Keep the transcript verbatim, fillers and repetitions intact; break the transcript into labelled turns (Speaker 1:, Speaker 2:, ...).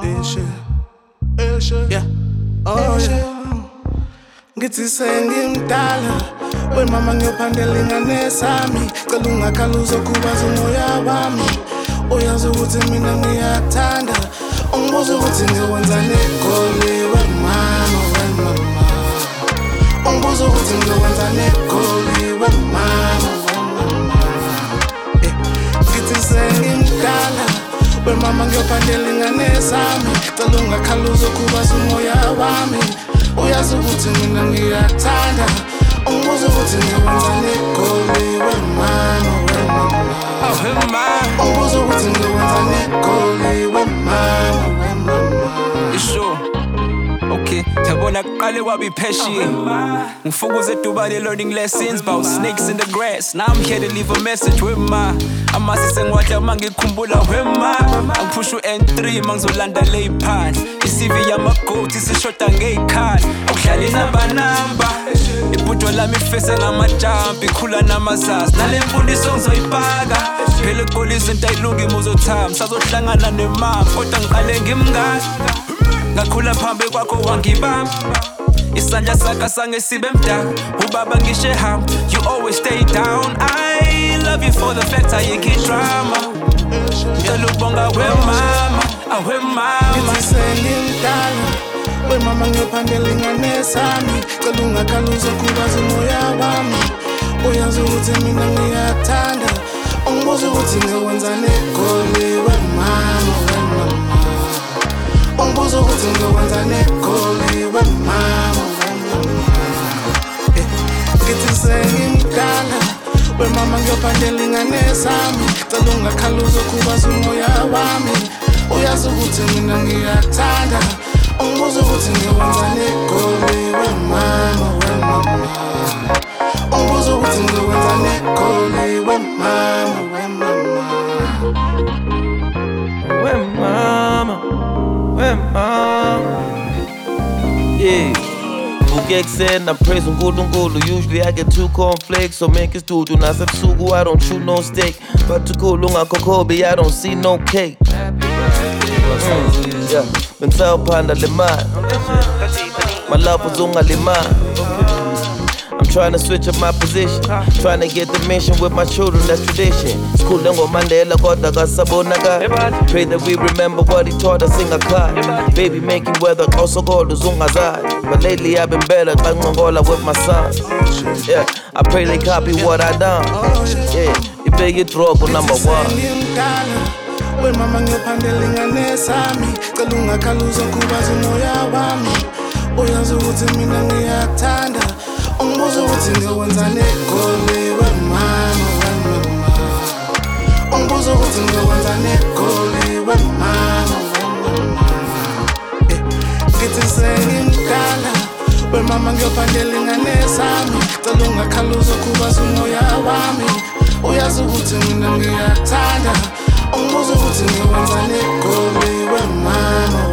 Speaker 1: Yeah. Oh yeah. Ngithi sengimdala wemama ngiyophandela ingane sami cela ungakhaluza kubaza umoya wami uyazi ukuthi mina ngiyathanda ungibuza ukuthi ngiwenzani egoli wemama wemama ungibuza ukuthi ngiwenzani egoli wemama wemama ngithi sengimdala wemama ngiyophandela ingane sami cela ungakhaluza kubaza umoya wami uyazi ukuthi mina ngiyathanda ungibuza ukuthi ngiwenzani egoli wemama wemama ungibuza ukuthi ngiwenzani egoli wemama wemama
Speaker 2: isho okay yabona kuqale kwabi pheshiya ngifukuze edubane learning lessons about snakes in the grass now I'm here to leave a message with my amasi sengiwadla mangikhumbula wema angiphusha u-N three mangizolanda lay phansi i-C V yama-goat isishoda ngey'khali awudlali namba-namba ibhudwa lami ifese ngamajampi ikhula namazazi nale mfundiso ngizoyipaka phela egoli izinto ayilungi muzothamba sazohlangana nemama kodwa ngiqale ngimngani ngakhula phambi kwakho wangibamba isandla sakho sange sibe mdaka ubaba ngisho ehamba you always stay down I love you for the fact ayikho drama ngicela ukubonga wemama awemama
Speaker 1: ngithi sengimdala wemama ngiyophandela ingane sami cela ungakhaluza kubaza umoya wami uyazi ukuthi mina ngiyathanda ungibuza ukuthi ngiwenzani egoli wemama wemama ungibuza ukuthi ngiwenzani egoli wemama wemama ngithi sengimdala wemama ngiyophandela ingane sami cela ungakhaluza kubaza umoya wami uyazi ukuthi mina ngiyathanda ungibuza ukuthi ngiwenzani egoli wemama wemama ungibuza ukuthi ngiwenzani egoli wemama wemama
Speaker 3: wemama wemama yeah Ukekusena praise uNkulunkulu usually I get two cornflakes so make it studu nasebusuku I don't chew no steak but ukhulu ungakhokhobi I don't see no cake mm, yeah bengisawuphanda le mali my love was ungalimali I'm trying to switch up my position trying to get the mission with my children that's tradition school ngo Mandela kodwa kasabonakala pray that we remember what he taught us in Akai baby making weather also called uzungazali but lately I've been better kangongola with my sons yeah I pray they copy what I done yeah ibeke drogo number one
Speaker 1: wemama ngiyophandela ingane sami cela ungakhaluza kubaza umoya wami uyazi ukuthi mina ngiyathanda ungibuza ukuthi ngiwenzani egoli wemama wemama ungibuza ukuthi ngiwenzani egoli wemama wemama ngithi sengimdala wemama ngiyophandela ingane sami cela ungakhaluza kubaza umoya wami uyazi ukuthi mina ngiyathanda ungibuza ukuthi ngiwenzani egoli wemama